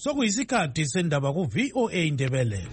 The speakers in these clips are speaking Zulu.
Sokuyisikhathi sendaba ku VOA Indebele.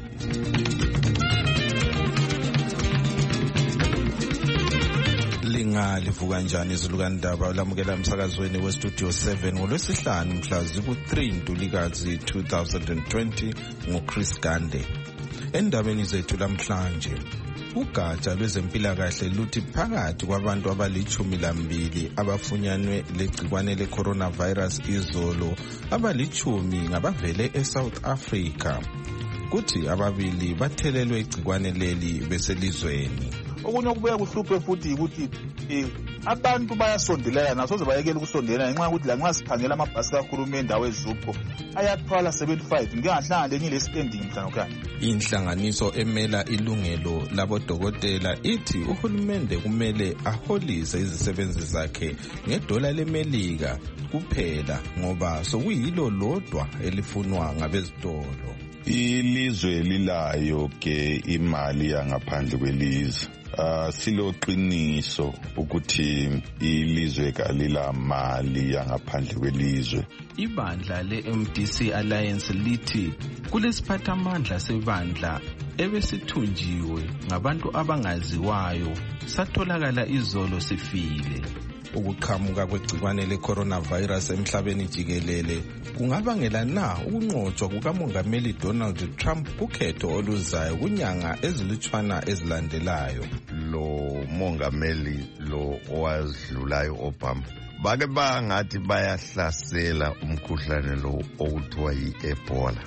Livuka kanjani izilukandaba lamukela emsakazweni westudio 7 ngolwesihlanu mhla ziku-3 Ntulikazi 2020 nguChris Gande. Endabeni zethu lamhlanje, ugatsha lwezempilakahle luthi phakathi kwabantu abali-12 abafunyanwe legcikwane le-coronavirus izolo, abali-10 ngabavele eSouth Africa. Kuthi 2 bathelelwe igcikwane leli beselizweni. Okunye okubuya kuhluphe futhi ukuthi abantu bayasondelana nasoze bayekela ukusondelana ngenxa yokuthi lanxa sikhangela amabhasi kahulumende awezupho ayathwala 75 ngingahlanga lenye le-standing mhlanokhaya. Inhlanganiso emela ilungelo labodokotela ithi uhulumende kumele aholise izisebenzi zakhe $1 leMelika kuphela ngoba sokuyilo lodwa elifunwa ngabezitolo. Ilizwe lilayo ke imali yangaphandle kwelizwe. Siloqiniso ukuthi ilizwe kalila mali yangaphandle kwelizwe. Ibandla le-MDC Alliance lithi kulesiphathamandla sebandla ebesithunjiwe ngabantu abangaziwayo satholakala izolo sifile. Ukuqhamuka kwegcikwane le-coronavirus emhlabeni jikelele kungabangela na ukunqotshwa kukamongameli Donald Trump kukhetho oluzayo kunyanga ezilutshwana ezilandelayo? Lo mongameli lo owazidlulayo Obama bake bangathi bayahlasela umkhuhlane lo okuthiwa yi-Ebola.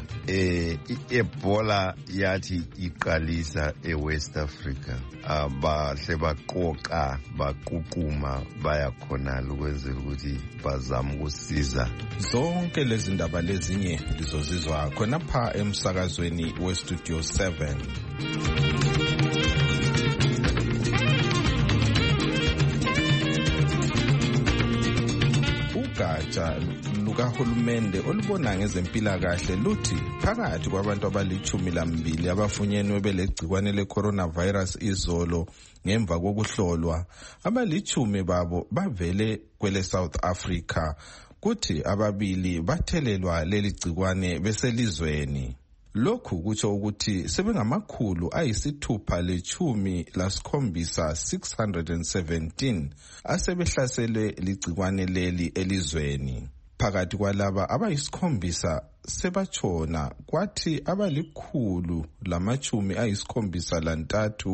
I-Ebola yathi iqalisa eWest Africa. Bahle baqoqa baqhuquma bayakhonala ukwenzela ukuthi bazame ukusiza. Zonke lezi ndaba lezinye lizozizwa khonapha emsakazweni westudio 7. Ugatsha lukahulumende olubona ngezempilakahle luthi phakathi kwabantu abali-12 abafunyenwe belegcikwane le-coronavirus izolo ngemva kokuhlolwa, abali-10 babo bavele kwele South Africa, kuthi 2 bathelelwa leli gcikwane beselizweni. Lokhu kutsho ukuthi sebengama-617 asebehlaselwe ligcikwane leli elizweni. Phakathi kwalaba abayi-7 sebatshona, kwathi abali-173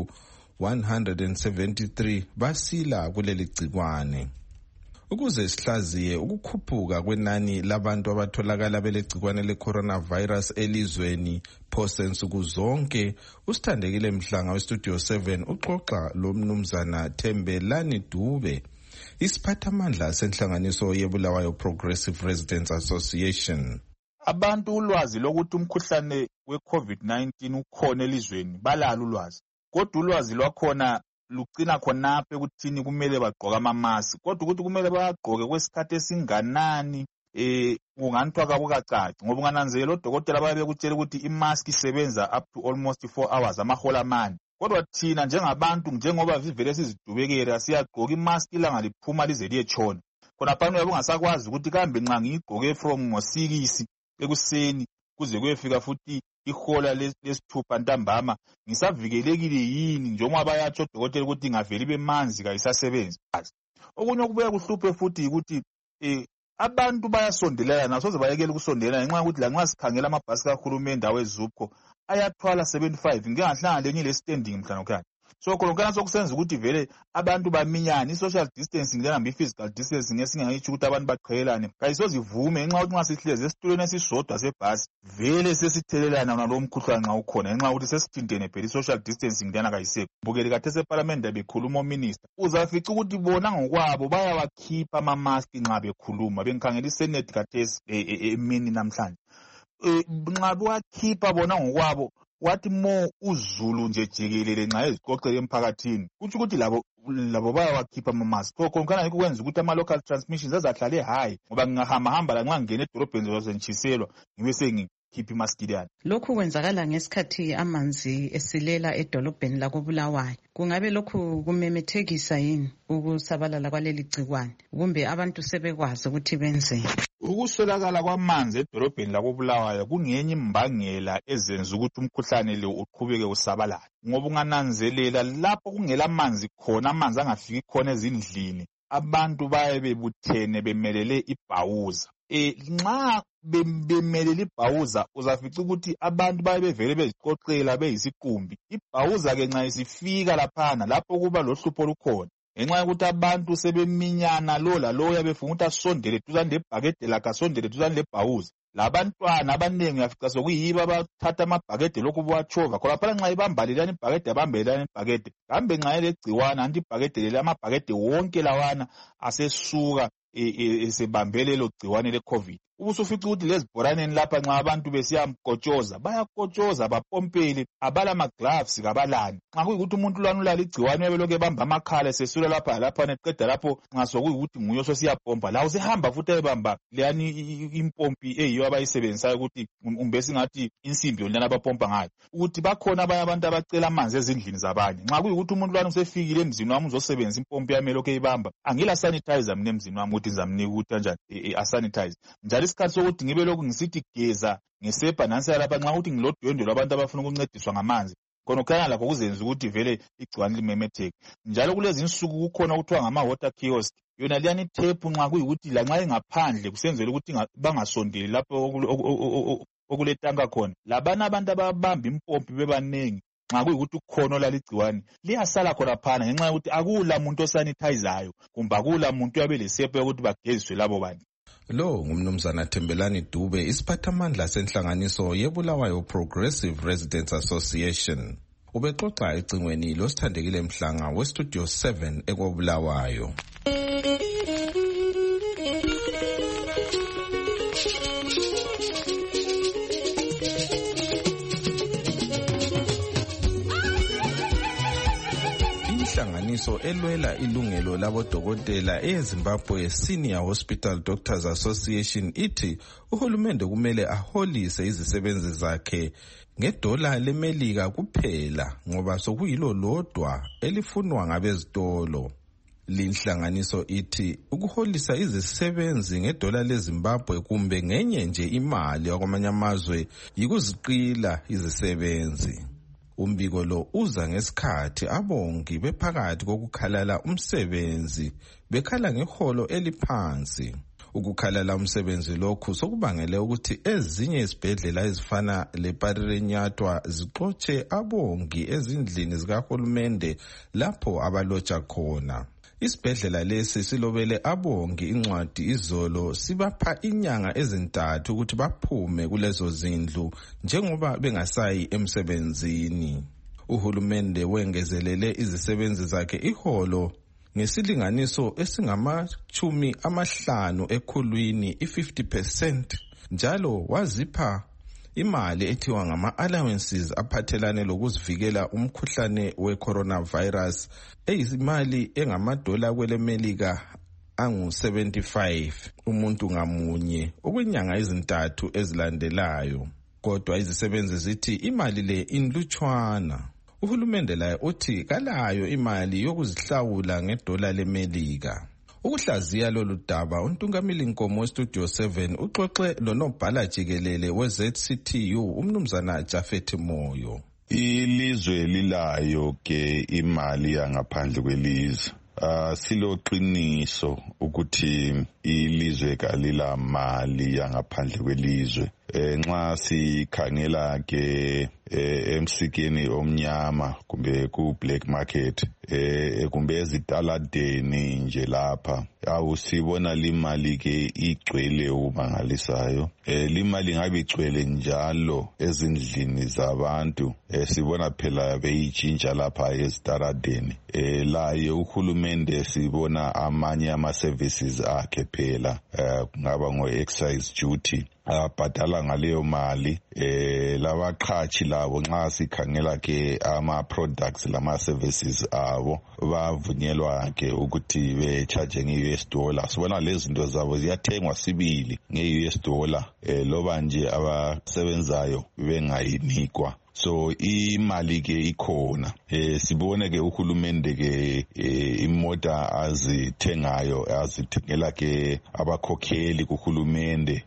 173 basila kuleli gcikwane. Ukuze sihlaziye ukukhuphuka kwenani labantu abatholakala belegcikwane le-coronavirus elizweni phose nsuku zonke, uSithandekile Mhlanga westudio 7 uxoxa lo mnumzana Thembelani Dube, isiphathamandla senhlanganiso yeBulawayo Progressive Residents Association. Abantu ulwazi lokuthi umkhuhlane we-COVID-19 ukhona elizweni balalo ulwazi, kodwa ulwazi lwakhona lugcina khonapho ekuthini kumele bagqoke amamaski, kodwa ukuthi kumele bagqoke kwesikhathi esinganani kunganthwa kabukacaci, ngoba ungananzelela odokotela babe bekutshela ukuthi imaski isebenza up to almost 4 hours, amahola amane. Kodwa thina njengabantu njengoba sivele sizidubekela siyagqoka imaski ilanga liphuma lize liyetshona. Khona phana uyabe ungasakwazi ukuthi kambe nxa ngiyigqoke from ngo-6 ekuseni kuze kuyefika futhi ihola lesithupha ntambama ngisavikelekile yini njengoba bayatsho odokotela ukuthi ingaveli bemanzi kayisasebenzi. Okunye okubuya kuhluphe futhi ukuthi abantu bayasondelana nasoze bayekela ukusondelana ngenxa yokuthi lanxa sikhangela amabhasi kahulumende awezupho ayathwala 75 ngingahlanga lenye le-standing mhlanokhaya. So khona sokusenza ukuthi vele abantu baminyane, i-social distancing njengambe i-physical distancing esingangitsho ukuthi abantu baqhelelane kayisozivume ngenxa yokuthi nxa sihlezi esitulweni esisodwa sebhasi vele sesithelelana nalo mkhuhlane nxa ukhona ngenxa yokuthi sesithintene phela i-social distancing njana kayisekho. Bukele kade seParliament bekhuluma ominister, uzafica ukuthi bona ngokwabo bayawakhipha amamaski nxa bekhuluma. Bengikhangela iSenate khathesi emini namhlanje nxa bewakhipha bona ngokwabo wathi mo uzulu nje jikelele nxa eziqoqela emphakathini kutsho ukuthi labo bayawakhipha amamaski. So khona yikho kwenza ukuthi ama-local transmissions azahlale high, ngoba ngingahamba lanxa ngingena edolobheni zozentshiselwa ngibe bangakhiphi imaskiliyane. Lokhu kwenzakala ngesikhathi amanzi esilela edolobheni lakoBulawayo. Kungabe lokhu kumemethekisa yini ukusabalala kwaleli gcikwane kumbe abantu sebekwazi ukuthi benzeni? Ukuswelakala kwamanzi edolobheni lakoBulawayo kungenye imbangela ezenza ukuthi umkhuhlane lo uqhubeke usabalala. Ngoba ungananzelela lapho kungela manzi khona, amanzi angafiki khona ezindlini, abantu baye bebuthene bemelele ibhawuza. Nxa bemelele ibhawuza uzafica ukuthi abantu baye bevele beziqoqela beyisiqumbi. Ibhawuza-ke nxa isifika laphana lapho kuba lohlupho olukhona. Ngenxa yokuthi abantu sebeminyana lo lalo uyabefuna ukuthi asondele duzane lebhakede lakhe, asondele duzane lebhawuza. Labantwana abanengi uyafica sokuyibo abathatha amabhakede lokhu buwatshova. Khona nxa ibamba leliyana ibhakede abambe leliyana ibhakede. Kambe nxa elegciwane anti ibhakede leli amabhakede wonke lawana asesuka esebambe lelo gciwane le-COVID. Ubusufica ukuthi lezibhoraneni lapha nxa abantu besiyamkotshoza, bayakotshoza bapompele, abala ama-gloves kabalani. Nxa kuyikuthi umuntu lwana ulala igciwane uyabelokhu ebamba amakhala esesula lapha laphana eqeda lapho nxa sokuyikuthi nguye osesiyapompa, lawo sehamba futhi ayebamba leyani impompi eyiyo abayisebenzisayo ukuthi umbe singathi insimbi yonlana abapompa ngayo. Ukuthi bakhona abanye abantu abacela amanzi ezindlini zabanye. Nxa kuyikuthi umuntu lwana usefikile emzini wami uzosebenzisa impompi yami elokhu eyibamba, angila sanitizer mina emzini wami ukuthi ngizamnika ukuthi kanjani asanitize. Njalo isikhathi sokuthi ngibe lokhu ngisithi geza ngesepa nansi lapha nxa ukuthi ngilodwendwe lwabantu abafuna ukuncediswa ngamanzi, khona kukhanya lakho kuzenza ukuthi vele igciwane limemetheke. Njalo kulezi insuku kukhona okuthiwa ngama-water kiosk, yona liyani ithephu nxa kuyikuthi lanxa ingaphandle kusenzela ukuthi bangasondeli lapho okuletanka khona. Labana abantu ababamba impompi bebanengi nxa kuyikuthi kukhona olala igciwane liyasala khona phana ngenxa yokuthi akula muntu osanitizayo kumbe akula muntu uyabe lesepa yokuthi bageziswe labo bantu. Lo ngumnumzana Thembelani Dube, isiphathamandla senhlanganiso yeBulawayo Progressive Residents Association. Ubexoxa ecingweni losithandekile Mhlanga weStudio 7 eKobulawayo. Inhlanganiso elwela ilungelo labodokotela eZimbabwe Senior Hospital Doctors Association ithi uhulumende kumele aholise izisebenzi zakhe $1 leMelika kuphela ngoba sokuyilo lodwa elifunwa ngabezitolo. Linhlanganiso ithi ukuholisa izisebenzi $1 leZimbabwe kumbe ngenye nje imali yakwamanye amazwe yikuziqila izisebenzi. Umbiko lo uza ngesikhathi abongi bephakathi kokukhalala umsebenzi bekhala ngeholo eliphansi. Ukukhalala umsebenzi lokhu sokubangele ukuthi ezinye izibhedlela ezifana leParirenyatwa zixotshe abongi ezindlini zikahulumende lapho abalotsha khona. Isibhedlela lesi silobele abongi incwadi izolo sibapha inyanga ezintathu ukuthi baphume kulezo zindlu njengoba bengasayi emsebenzini. Uhulumende wengezelele izisebenzi zakhe iholo ngesilinganiso esingama-50 ekhulwini, 50%, njalo wazipha imali ethiwa ngama-allowances aphathelane lokuzivikela umkhuhlane we-coronavirus eyimali engama-$1 kweleMelika angu-75 umuntu ngamunye okwenyanga ezintathu ezilandelayo. Kodwa izisebenzi zithi imali le inlutshwana. Uhulumende laye uthi kalayo imali yokuzihlawula $1 leMelika. Ukuhlaziya lolu daba uNtungamili Nkomo weStudio 7 uxoxe lonobhala jikelele we-ZCTU umnumzana Jafet Moyo. Ilizwe lilayo ke imali yangaphandle kwelizwe. Siloqiniso ukuthi ilizwe kalila mali yangaphandle kwelizwe. Nxa sikhangela ke emsikeni omnyama kumbe ku black market kumbe ezitaladeni nje lapha awusibona limali ke igcwele umangalisayo. Limali ngabe igcwele njalo ezindlini zabantu sibona phela beyitshintsha lapha ezitaladeni. Laye uhulumende sibona amanye ama services akhe phela ngaba ngo excise duty abhadala ngaleyo mali labaqhashi labo nxa sikhangela ke ama products lama services abo bavunyelwa ke ukuthi be-charge nge-US dollar. Sibona lezi zinto zabo ziyathengwa sibili nge-US dollar loba nje abasebenzayo bengayinikwa. So imali ke ikhona. Sibone ke uhulumende ke imota azithengela ke abakhokheli kuhulumende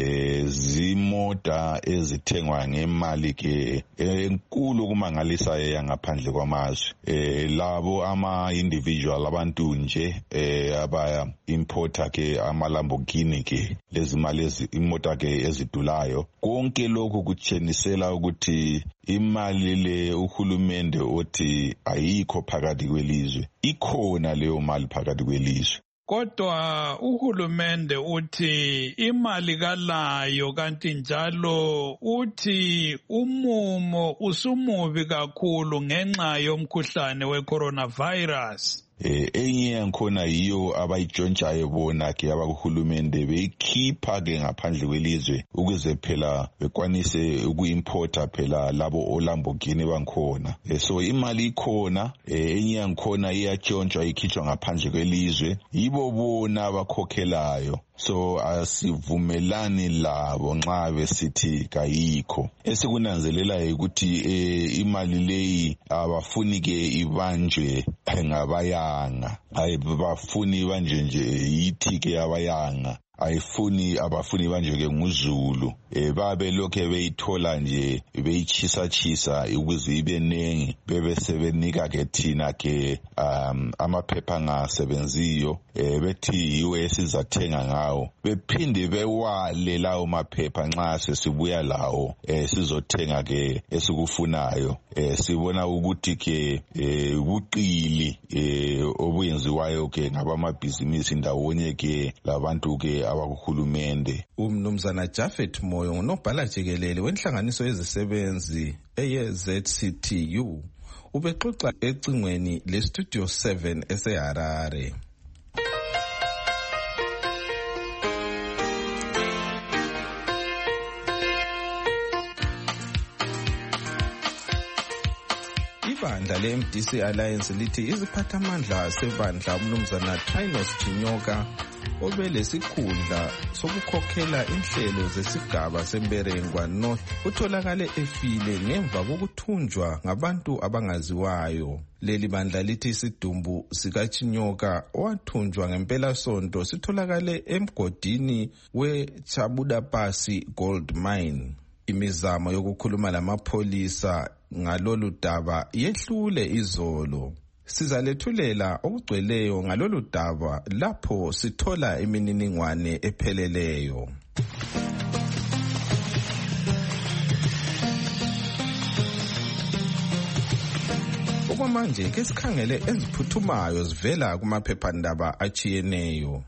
zimota ezithengwa ngemali ke enkulu kumangalisa yangaphandle kwamazwe. Labo ama-individual abantu nje abaya importer ke ama-Lamborghini ke lezi mali imota ke ezidulayo. Konke lokhu kutshenisela ukuthi imali le uhulumende othi ayikho phakathi kwelizwe, ikhona leyo mali phakathi kwelizwe. Kodwa uhulumende uthi imali kalayo, kanti njalo uthi umumo usumubi kakhulu ngenxa yomkhuhlane we-coronavirus. Enye yankhona yiyo abayitshontshayo bona ke abakuhulumende beyikhipha ke ngaphandle kwelizwe ukuze phela bekwanise ukuimporta phela labo oLamborghini bankhona. So imali ikhona, enye yankhona iyatshontshwa ikhitshwa ngaphandle kwelizwe, yibo bona abakhokhelayo. So asivumelani labo nxa besithi kayikho. Esikunanzelela ukuthi imali leyi abafuni ke ibanjwe ngabayanga, ayibafuni ibanjwe nje yithi ke abayanga, abafuni banjwe ke nguzulu. Babe lokhe beyithola nje beyitshisa ukuze ibe nengi, bebe sebenika ke thina ke amaphepha angasebenziyo bethi yiwo esizathenga ngawo, bephinde bewale lawo maphepha nxa sesibuya lawo sizothenga ke esikufunayo. Sibona ukuthi ke ubuqili obuyenziwayo ke ngabamabhizinisi ndawonye ke labantu ke abakuhulumende. Umnumzana Jafet Moyo ngunobhala jikelele wenhlanganiso yezisebenzi eye-ZCTU ubexoxa ecingweni le-Studio 7 eseHarare. Ibandla le-MDC Alliance lithi iziphathamandla sebandla umnumzana Trinos Chinyoka obelesikhundla sokukhokhela inhlelo zesigaba semberengwa North utholakale efile ngemva kokuthunjwa ngabantu abangaziwayo. Leli bandla lithi isidumbu sikaChinyoka owathunjwa ngempelasonto sitholakale emgodini weChabudapasi Gold Mine. Imizamo yokukhuluma lamapholisa ngalolu daba yehlule izolo. Sizalethulela okugcweleyo ngalolu daba lapho sithola imininingwane epheleleyo. Okwamanje ke sikhangele eziphuthumayo zivela kumaphephandaba achiyeneyo.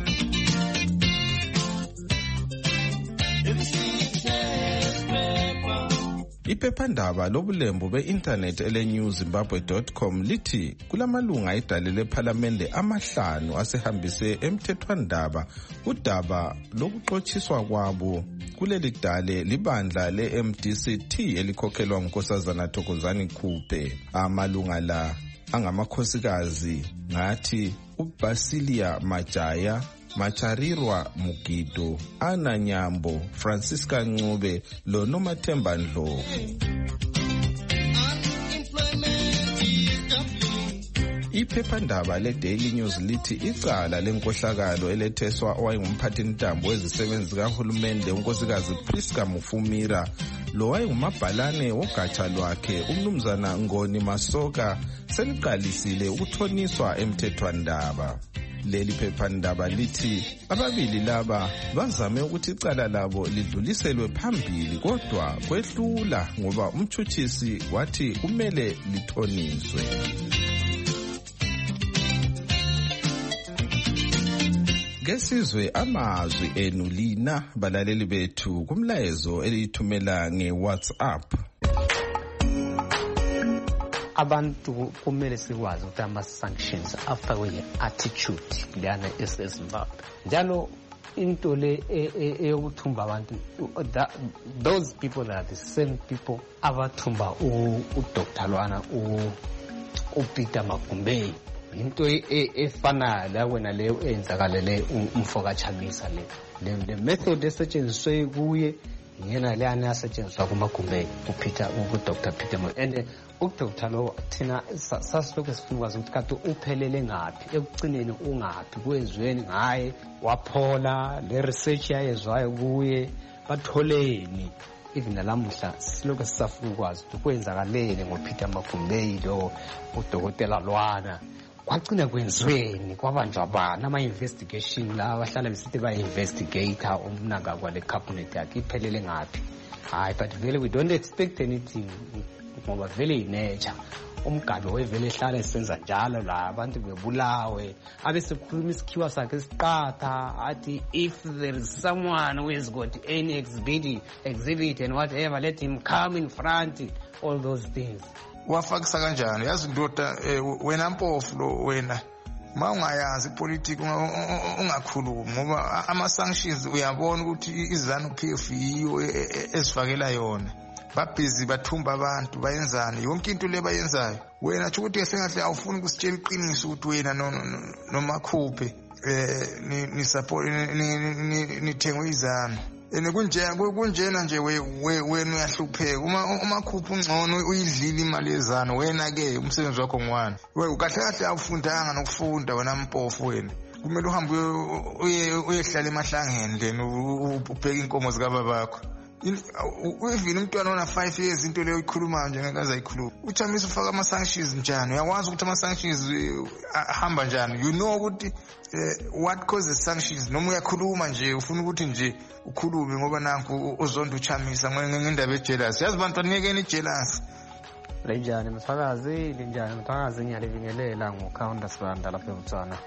Iphephandaba lobulembu be-internet ele-newzimbabwe.com lithi kulamalunga edale lephalamende amahlanu asehambise emthethwandaba udaba lokuxotshiswa kwabo kuleli dale libandla le-MDCT elikhokhelwa ngunkosazana Thokozani Khuphe. Amalunga la angamakhosikazi ngathi uBasilia Majaya, Macharirwa Mugido, Ana Nyambo, Francisca Ncube loNomathemba Ndlovu. Iphephandaba le-Daily News lithi icala lenkohlakalo eletheswa owayengumphathintambo wezisebenzi kahulumende unkosikazi Priska Mufumira lo wayengumabhalane wogatsha lwakhe umnumzana Ngoni Masoka seliqalisile ukuthoniswa emthethwandaba. Leli phephandaba lithi ababili laba bazame ukuthi icala labo lidluliselwe phambili kodwa kwehlula ngoba umtshutshisi wathi kumele lithoniswe. Ngesizwe amazwi enu lina balaleli bethu kumlayezo elithumela nge-WhatsApp. Abantu kumele sikwazi ukuthi ama-sanctions afakwe nge-attitude lana eseZimbabwe. Njalo into le eyokuthumba abantu, those people are the same people abathumba uDr. Lwana uPeter Magumbei. Into efana la wena leyo eyenzakalele umfoka Chamisa le method esetshenziswe kuye yena le asetshenziswa kuMagumbei uDr. Peter Magumbei. And uDr. lo thina sasilokhu sifuna ukwazi ukuthi kade uphelele ngaphi, ekugcineni ungaphi, kwezweni ngaye waphola, le research yayezwayo kuye batholeni. Even nalamuhla silokhu sisafuna ukwazi ukuthi kwenzakalele ngoPeter Magumbei lo uDr. Lwana, kwagcina kwenziweni, kwabanjwa abantu, ama-investigation la abahlala besithi ba-investigator umnaka kwale cabinet yakhe iphelele ngaphi. Hayi, but vele we don't expect anything ngoba vele inature. Umgalo wevele ehlala esenza njalo la abantu bebulawe, abesekhuluma isikhiwa sakhe esiqatha athi if there is someone who has got any exhibit and whatever, let him come in front, all those things. Wafakisa kanjani? Yazi ndoda, wena mpofu lo, wena ma ungayazi ipolitiki ungakhulumi ngoba ama-sanctions uyabona ukuthi izanu-PF yiyo ezifakela yona. Babhizi bathumba abantu, bayenzani yonke into le bayenzayo. Wena tsho ukuthi sengahle awufuni ukusitshela iqiniso ukuthi wena noMakhuphe nithengwe izanu. Kunjena nje wena uyahlupheka. uMakhuphe ungcono uyidlile imali yezanu, wena ke umsebenzi wakho ngwani. Kahle awufundanga nokufunda wena mpofu wena. Kumele uhambe uyehlala emahlangeni then ubheke inkomo zikababakho. Even umntwana ona 5 years into leyo ikhuluma nje ngeke azayikhuluma. Uchamisa ufaka ama-sanctions njani? Uyawazi ukuthi ama-sanctions ahamba njani? You know ukuthi what causes sanctions. Noma uyakhuluma nje ufuna ukuthi nje ukhulume ngoba nanku uzonda uchamisa ngendaba ejealous. Yazi abantu banikeni ijealous. Linjani mthakazi ngiyalivingelela ngokhawunda sibanda lapha eBotswana.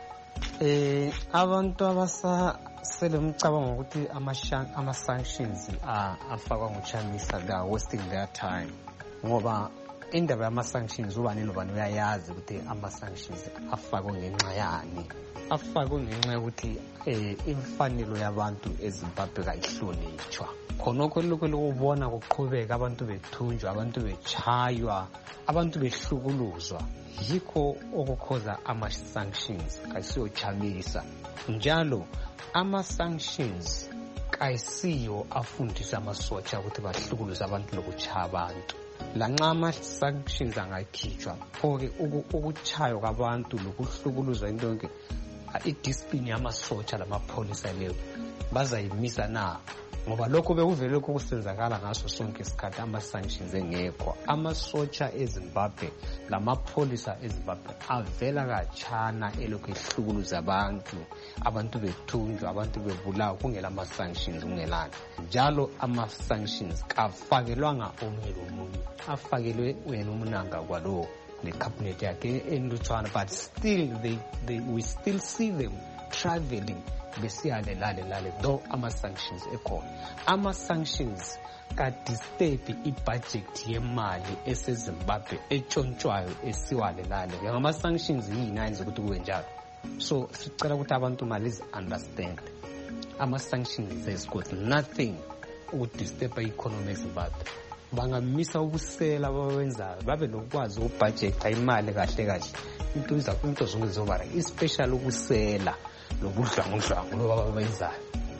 Abantu abasele umcabango ukuthi ama-sanctions afakwa nguChamisa, they are wasting their time. Ngoba indaba yama-sanctions ubani nobani uyayazi ukuthi ama-sanctions afakwe ngenxa yani. Afakwe ngenxa yokuthi imfanelo yabantu eZimbabwe kayihlonitshwa. Khonokho lokho lokubona kuqhubeka abantu bethunjwa, abantu bechaywa, abantu behlukuluzwa. Yikho okukhoza ama-sanctions, kayisiyo Chamisa. Njalo ama-sanctions kayisiyo afundisa amasotsha ukuthi bahlukuluze abantu lokuchaya abantu. Lanxa ama-sanctions angakhitshwa, pho-ke ukuchaywa kwabantu lokuhlukuluzwa into yonke, i-discipline yamasotsha lamapholisa leyo bazayimisa na? Ngoba lokho bekuvele lokho kusenzakala ngaso sonke isikhathi ama-sanctions engekho. Amasotsha eZimbabwe lamapholisa eZimbabwe avela khatshana elokhu ehlukuluza abantu bethunjwa, abantu bebulawa kungela ama-sanctions kungelani. Njalo ama-sanctions kafakelwanga omunye lomunye, afakelwe wena uMnanga kwalo le cabinet yakhe enlutshwana, but still we still see them traveling besiyale lale though ama-sanctions ekhona. Ama-sanctions ka-disturb i-budget yemali eseZimbabwe etshontshwayo esiwale lale. Ngama-sanctions yini ayenza ukuthi kube njalo? So sicela ukuthi abantu malizi understand, ama-sanctions has got nothing ukudisturb i-economy eZimbabwe. Bangamisa ubusela abawenzayo, babe nokwazi ubudget imali kahle into zonke zizobara, especially ubusela lobudlangudlangu loba babenzayo.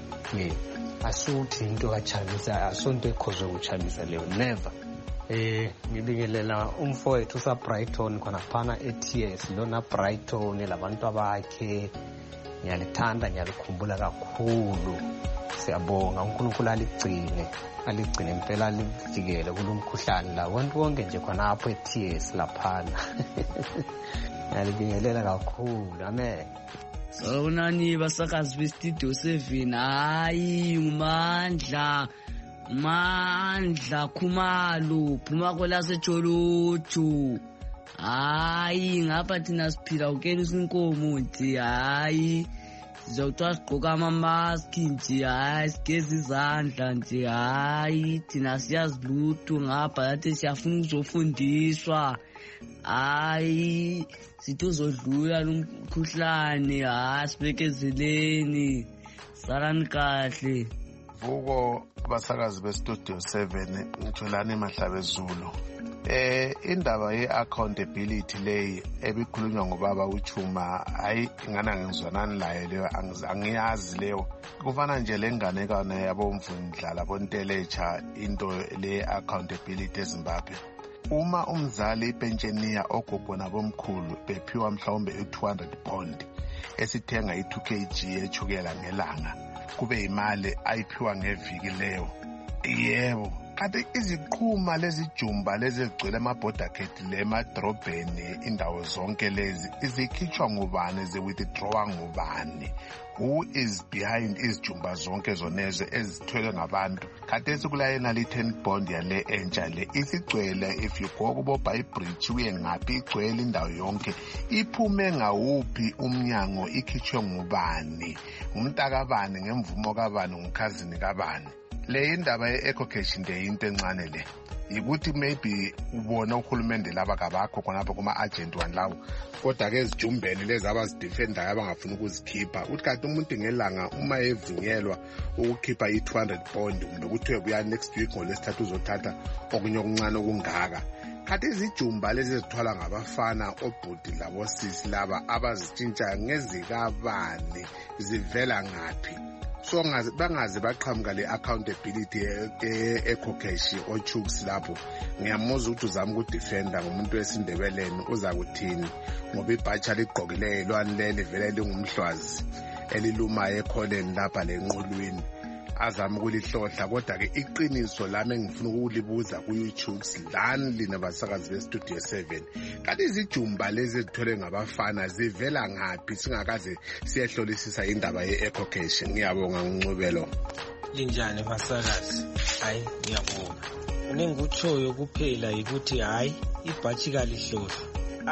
Asuthi into kaChamisa, asonto ekhozwe uChamisa leyo, never. Ngibingelela umfowethu uSaBrighton khona phana eTS lona Brighton labantu abakhe. Ngiyalithanda, ngiyalikhumbula kakhulu. Siyabonga uNkulunkulu aligcine impela alivikele kulomkhuhlane la wonke wonke nje khonapho eTS laphana. Ngiyalibingelela kakhulu. Amen. Sawubonani basakazi beStudio 7. Hayi uMandla Khumalo phuma kwelaseJolotsho. Hayi ngapha thina siphila ukelisa inkomo nje. Hayi sizothiwa sigqoka ama-mask nje. Hayi sigeza izandla nje. Hayi thina siyazi lutho ngapha yathi siyafuna ukuzofundiswa. Hayi sithi uzodlula lo mkhuhlane. Hayi sibekezeleni salani kahle. Vuko abasakazi bestudio 7 ngitholani Mahlabezulu. Indaba ye-accountability leyi ebikhulunywa ngobaba uChuma hayi ingana ngizwanani laye leyo angiyazi leyo. Kufana nje lenganekana yabomvundla bontelecha into le-accountability eZimbabwe. Uma umzali ipentsheniya ogogo nabomkhulu bephiwa mhlawumbe £200 esithenga i2kg echukela ngelanga kube imali ayiphiwa ngeviki leyo. Yebo, kanti iziqhuma lezijumba lezigcwele amabhodakhethi lemadrobheni indawo zonke lezi izikhitshwa ngubani ziwithdrawa ngubani? Who is behind izijumba zonke zonezo ezithwele ngabantu? Khathesi kulayena li-10 bond yale entsha le isigcwele. If you go kubo Bridge uye ngaphi igcwele indawo yonke iphume ngawuphi umnyango ikhitshwe ngubani? Umntakabani ngemvumo kabani ngumkhazini kabani? Le indaba ye-ecocash nje into encane le yikuthi maybe ubona uhulumende laba kabakho khonapha kuma-agent wani lawo kodwa ke ezijumbeni lezi abazidefendayo abangafuni ukuzikhipha uthi kanti umuntu ngelanga uma evunyelwa ukukhipha i-200 bond kumbe kuthiwe buya next week ngolesithathu uzothatha okunye okuncane okungaka. Kanti izijumba lezi ezithwala ngabafana obhudi labosisi laba abazitshintsha ngezikabani zivela ngaphi? So bangaze baqhamuka le-accountability e-ecocash ochuks lapho. Ngiyamuza ukuthi uzama ukudefenda ngomuntu wesindebeleni uza kuthini ngoba ibhatsha ligqokileyo lwani leli vele lingumhlwazi elilumayo ekholeni lapha lenqulwini azama ukulihlohla. Kodwa-ke iqiniso lami engifuna ukulibuza ku-YouTube lani lina basakazi bestudio 7, kanti izijumba lezi ezithwele ngabafana zivela ngaphi singakaze siyehlolisisa indaba ye-ecocash? Ngiyabonga Ngcubelo. Linjani basakazi? Hayi ngiyabonga. Unengikutshoyo kuphela yikuthi hayi ibhathi kalihlohla.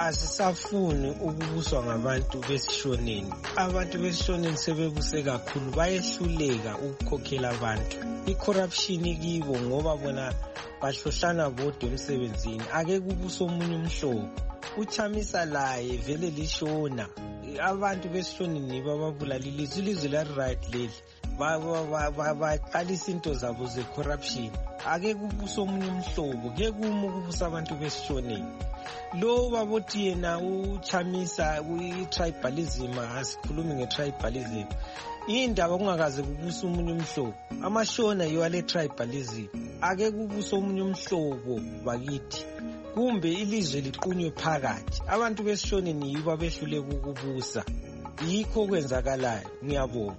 Asisafuni ukubuswa ngabantu besishoneni. Abantu besishoneni sebebuse kakhulu, bayehluleka ukukhokhela abantu. I-corruption kibo ngoba bona bahlohlana bodwa emsebenzini. Ake kubusa omunye umhlobo. Uchamisa laye vele lishona. Abantu besishoneni bababulalile ilizwe la right leli. Baqalisa into zabo ze-corruption. Ake kubusa omunye umhlobo. Ke kuma ukubusa abantu besishoneni. Lo babothi yena uchamisa i-tribalism, asikhulumi nge-tribalism. Indaba kungakaze kubusa omunye umhlobo. Amashona yiwale tribalism. Ake kubusa omunye umhlobo bakithi. Kumbe ilizwe liqunywe phakathi. Abantu besishoneni yibo abehluleka ukubusa. Yikho kwenzakalayo. Ngiyabonga.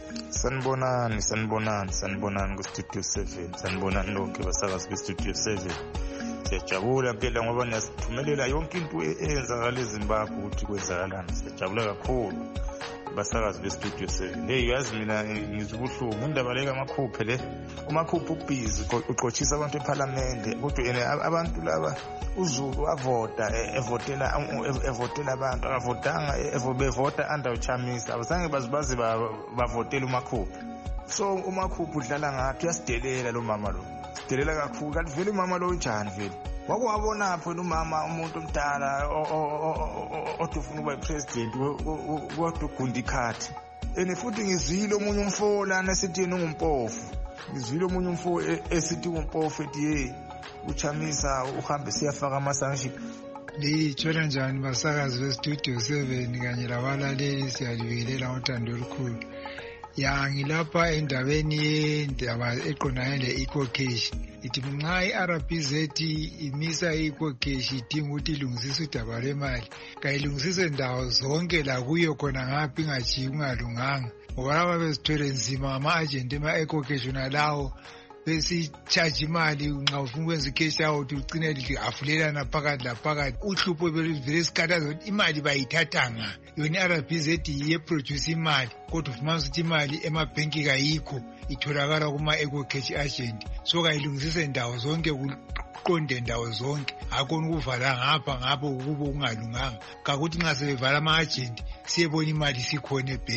Sanibonani ku-Studio 7. Sanibonani lonke basakazi be-Studio 7. Siyajabula phela ngoba niyasithumelela yonke into eyenzakala eZimbabwe ukuthi kwenzakalani. Siyajabula kakhulu basakazi bestudio 7. Hey, yazi mina ngizibuhlungu indaba le kaMakhuphe le. uMakhuphe ubhizi uqothisa abantu eParliament kodwa yena abantu laba uZulu avota evotela abantu avotanga bevota under uChamisa abazange bazibaze bavotela uMakhuphe. So uMakhuphe udlala ngathi uyasidelela lo mama lo. Sidelela kakhulu kanti vele umama lo unjani vele? Wakwabona pho umama umuntu omdala otufuna ukuba president kodwa ugundi khathi. Futhi ngizwile omunye umfo lana esithi yena ungumpofu. Ngizwile omunye umfo esithi ungumpofu ethi hey uChamisa uhambe siyafaka ama-sanction. Litshola njani basakazi bestudio 7 kanye labalaleli siyalibelela ngothando olukhulu. Ya ngilapha endabeni yendaba eqondane le-ecocash. Ithi nxa i-RBZ imisa i-ecocash idinga ukuthi ilungisise udaba lwemali. Kayilungisise ndawo zonke la kuyo khona ngaphi ingajiyi kungalunganga. Ngoba laba bezithwele nzima ngama-agent ema-ecocash nalawo besi-charge imali nxa ufuna ukwenza i-cash out ucine liafulelana phakathi laphakathi. Uhlupho vele sikhathaza ukuthi imali bayithathanga. Yona i-RBZ iyeproduce imali kodwa ufumana ukuthi imali emabhenki kayikho itholakala kuma-ecocash agent. So kayilungisise ndawo zonke kuqonde ndawo zonke. Akhona ukuvala ngapha kubo kungalunganga. Kakuthi nxa sebevala ama-agent siyebona imali sikhona ebhenki.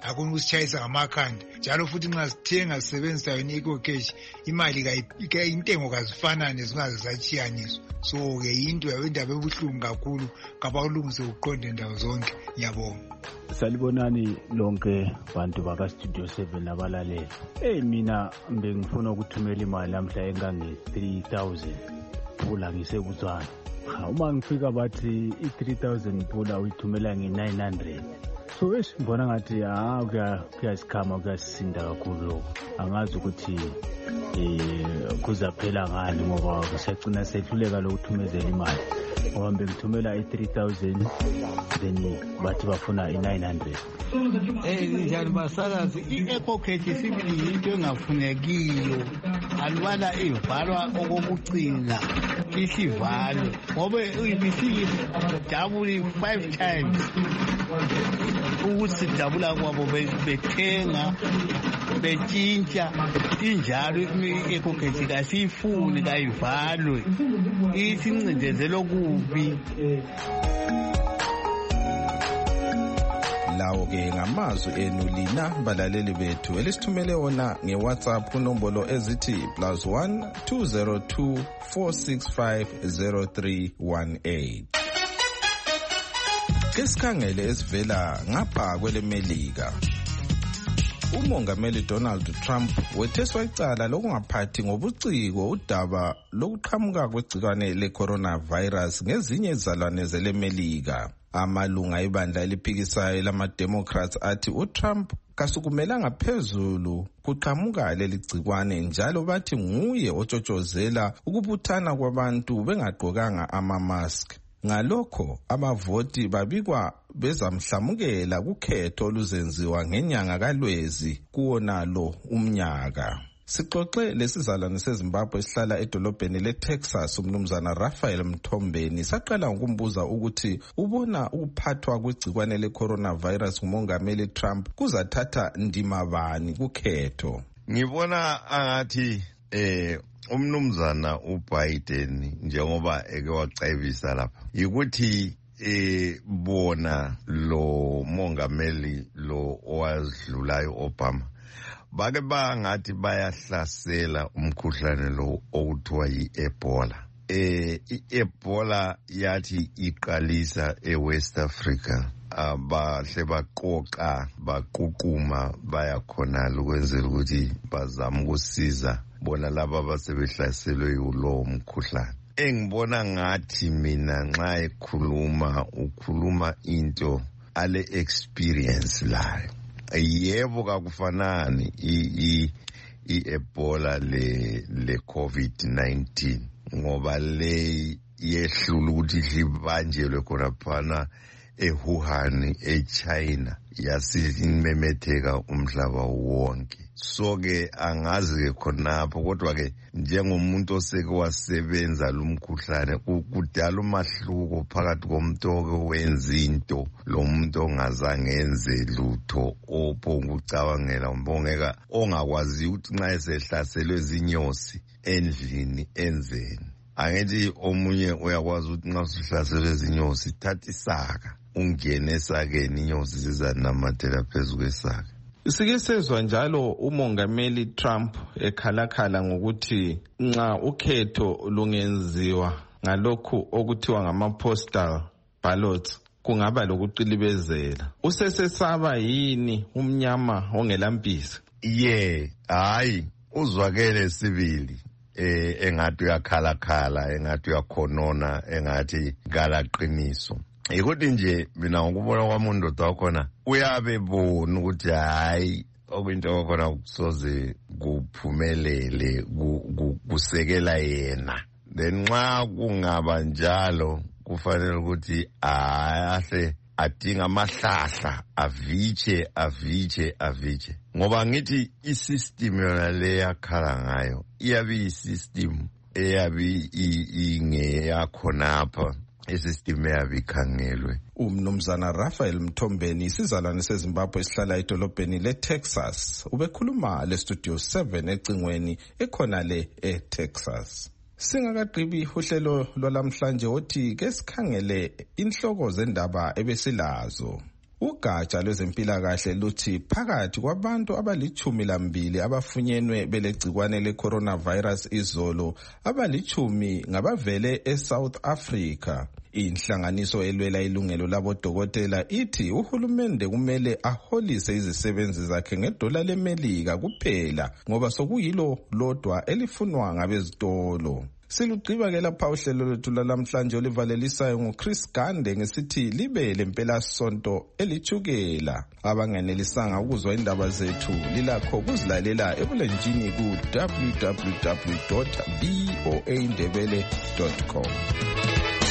akuna ukusitshayisa ngamakhanda njalo futhi nxa sithenga sisebenzisa yona i-ecocash imali intengo kazifanane zingaze zatshiyaniswa. So-ke indaba ebuhlungu kakhulu kabakulungise uqonde ndawo zonke. Ngiyabonga. Salibonani lonke bantu baka-Studio 7 abalaleli. Mina bengifuna ukuthumela imali namhla engange-3,000 pula ngisebutswana. Uma ngifika bathi i-3,000 pula uyithumela nge-900. So ngibona ngathi kuyasikhama kuyasisinda kakhulu lokho. Angazi ukuthi kuzaphela ngani ngoba kusagcina sehluleka lokuthumezela imali. Ngoba bengithumela i-3,000 then bathi bafuna i-900. Njani basakazi, i-ecocash sibili yinto engafunekiyo. Alubana ivalwa okokucina isivalwe ngoba ibisiyidabuli 5 times ukuthi dabula kwabo bethenga betshintsha injalo i-ecocash kasiyifuni kayivalwe isincindezelo kubi. Lawo-ke ngamazwi enu lina balaleli bethu elisithumele wona nge-WhatsApp kunombolo ezithi +1 202 465 0318. Kesikhangele esivela ngapha kwelemelika. Umongameli Donald Trump wetheswa icala lokungaphathi ngobuciko udaba lokuqhamuka kwegcikwane le-coronavirus ngezinye izizalwane zelemelika. Amalunga ebandla eliphikisayo lama-Democrats athi uTrump kasukumelanga phezulu kuqhamuka leli gcikwane njalo bathi nguye otshotshozela ukubuthana kwabantu bengagqokanga ama-mask. Ngalokho abavoti babikwa bezamhlamukela kukhetho oluzenziwa ngenyanga kaLwezi kuwonalo umnyaka. Sixoxe lesizalwane seZimbabwe esihlala edolobheni leTexas umnumzana Raphael Mthombeni saqala ngokumbuza ukuthi ubona ukuphathwa kwegcikwane le-coronavirus ngumongameli Trump kuzathatha ndima bani kukhetho. Ngibona angathi umnumzana uBiden njengoba eke wacebisa lapha yikuthi bona lo mongameli lo owadlulayo Obama bake bangathi bayahlasela umkhuhlane lo okuthiwa yi-Ebola. I-Ebola yathi iqalisa eWest Africa. Bahle baqoqa baququma bayakhonala ukwenzela ukuthi bazame ukusiza bona laba abasebehlaselwe yilowo mkhuhlane. Engibona ngathi mina nxa ukhuluma into ale experience layo. Yebo kakufanani i-Ebola le COVID-19 ngoba le yehlula ukuthi libanjelwe khona phana eWuhan eChina yasimemetheka umhlaba wonke. So-ke angazi-ke khonapho kodwa-ke njengomuntu oseke wasebenza lumkhuhlane kudala umahluko phakathi komuntu owenza into lo muntu ongazange enze lutho ophongucabangela umbongeka ongakwazi ukuthi nxa esehlaselwe zinyosi endlini enzeni. Angithi omunye uyakwazi ukuthi nxa usuhlaselwe zinyosi thatha isaka ungene esakeni inyosi zizanamathela phezu kwesaka. Sike sezwa njalo umongameli Trump ekhalakhala ngokuthi nxa ukhetho lungenziwa ngalokhu okuthiwa ngama-postal ballots kungaba lokuqilibezela. Usesesaba yini umnyama ongelampisi? Hayi uzwakele sibili. Engathi uyakhalakhala engathi uyakhonona engathi kalaqiniso. Yikuthi nje mina ngokubona kwami undoda wakhona uyabe bona ukuthi hayi okwinto wakhona kusoze kuphumelele kusekela yena. Then nxa kungaba njalo kufanele ukuthi ahle adinga amahlahla avitshe ngoba ngithi isystem yona le yakhala ngayo iyabe iyisystem eyabe ingeyakhonapha isystem eyabe ikhangelwe. Umnumzana Raphael Mthombeni isizalwane seZimbabwe esihlala edolobheni leTexas ubekhuluma leStudio 7 ecingweni ekhona le eTexas. Singakaqhibi uhlelo lwalamhlanje othi ke sikhangele inhloko zendaba ebesilazo. Ugatsha lwezempilakahle luthi phakathi kwabantu abali-12 abafunyenwe belegcikwane le-coronavirus izolo, abali-10 ngabavele eSouth Africa. Inhlanganiso elwela ilungelo labodokotela ithi uhulumende kumele aholise izisebenzi zakhe $1 leMelika kuphela ngoba sokuyilo lodwa elifunwa ngabezitolo. Silugqiba-ke lapha uhlelo lwethu lalamhlanje olivalelisayo nguChris Gande ngesithi libe lempelasonto elithukela. Abangenelisanga ukuzwa indaba zethu lilakho ukuzilalela ebulenjini ku www.voaindebele.com.